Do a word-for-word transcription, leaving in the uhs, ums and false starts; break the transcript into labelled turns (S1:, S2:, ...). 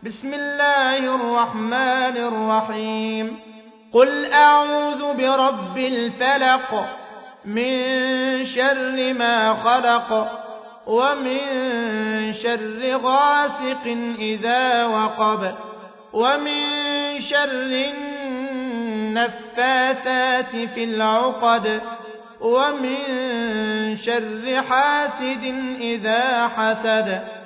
S1: بسم الله الرحمن الرحيم قل أعوذ برب الفلق من شر ما خلق ومن شر غاسق إذا وقب ومن شر النفاثات في العقد ومن شر حاسد إذا حسد